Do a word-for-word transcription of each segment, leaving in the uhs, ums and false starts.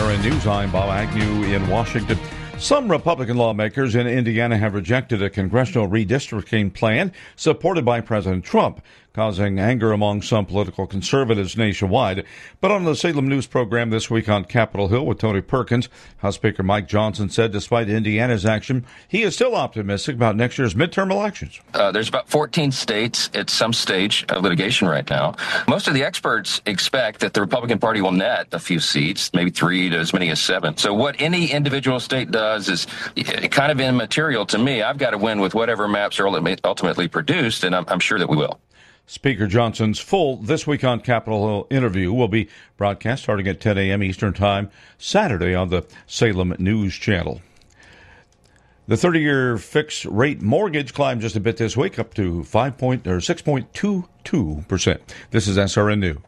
R N News, I'm Bob Agnew in Washington. Some Republican lawmakers in Indiana have rejected a congressional redistricting plan supported by President Trump, causing anger among some political conservatives nationwide. But on the Salem News program this week on Capitol Hill with Tony Perkins, House Speaker Mike Johnson said despite Indiana's action, he is still optimistic about next year's midterm elections. Uh, there's about fourteen states at some stage of litigation right now. Most of the experts expect that the Republican Party will net a few seats, maybe three to as many as seven. So what any individual state does is kind of immaterial to me. I've got to win with whatever maps are ultimately produced, and I'm, I'm sure that we will. Speaker Johnson's full This Week on Capitol Hill interview will be broadcast starting at ten a.m. Eastern Time Saturday on the Salem News Channel. The thirty-year fixed-rate mortgage climbed just a bit this week, up to five point or six point two two percent. This is S R N News.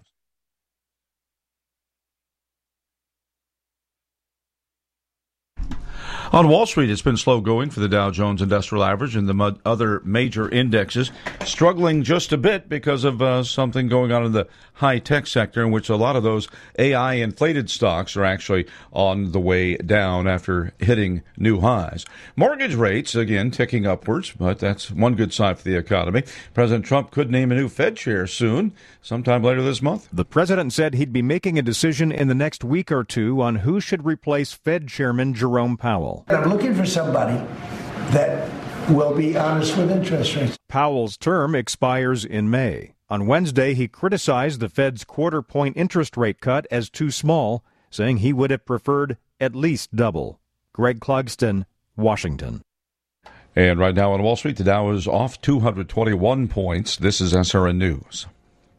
On Wall Street, it's been slow going for the Dow Jones Industrial Average and the other major indexes, struggling just a bit because of uh, something going on in the high-tech sector, in which a lot of those A I-inflated stocks are actually on the way down after hitting new highs. Mortgage rates, again, ticking upwards, but that's one good sign for the economy. President Trump could name a new Fed chair soon, sometime later this month. The president said he'd be making a decision in the next week or two on who should replace Fed Chairman Jerome Powell. I'm looking for somebody that will be honest with interest rates. Powell's term expires in May. On Wednesday, he criticized the Fed's quarter-point interest rate cut as too small, saying he would have preferred at least double. Greg Clugston, Washington. And right now on Wall Street, the Dow is off two hundred twenty-one points. This is S R N News.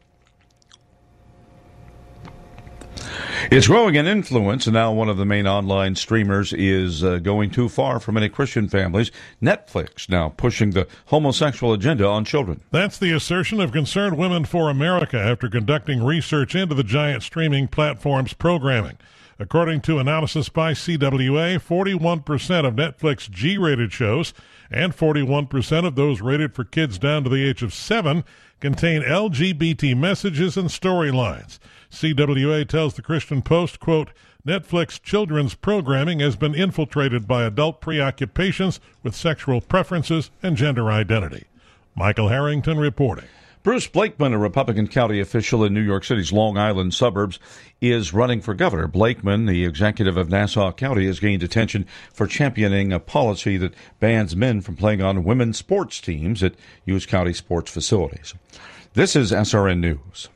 It's growing in influence, and now one of the main online streamers is uh, going too far for many Christian families. Netflix now pushing the homosexual agenda on children. That's the assertion of Concerned Women for America after conducting research into the giant streaming platform's programming. According to analysis by C W A, forty-one percent of Netflix G-rated shows and forty-one percent of those rated for kids down to the age of seven contain L G B T messages and storylines. C W A tells the Christian Post, quote, Netflix children's programming has been infiltrated by adult preoccupations with sexual preferences and gender identity. Michael Harrington reporting. Bruce Blakeman, a Republican county official in New York City's Long Island suburbs, is running for governor. Blakeman, the executive of Nassau County, has gained attention for championing a policy that bans men from playing on women's sports teams at Hughes County sports facilities. This is S R N News.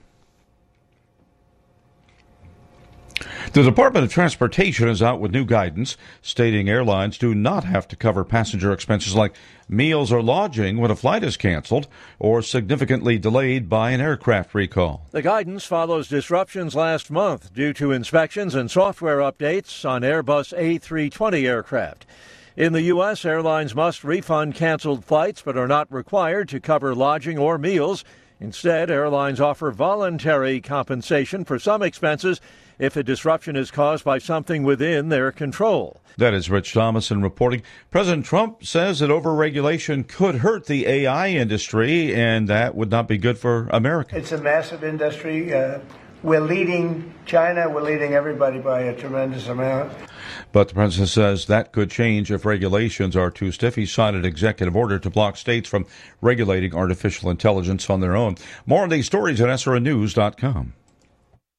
The Department of Transportation is out with new guidance stating airlines do not have to cover passenger expenses like meals or lodging when a flight is canceled or significantly delayed by an aircraft recall. The guidance follows disruptions last month due to inspections and software updates on Airbus A three twenty aircraft. In the U S, airlines must refund canceled flights but are not required to cover lodging or meals. Instead, airlines offer voluntary compensation for some expenses if a disruption is caused by something within their control. That is Rich Thomason reporting. President Trump says that overregulation could hurt the A I industry, and that would not be good for America. It's a massive industry. Uh, we're leading China. We're leading everybody by a tremendous amount. But the president says that could change if regulations are too stiff. He signed an executive order to block states from regulating artificial intelligence on their own. More on these stories at S R N news dot com.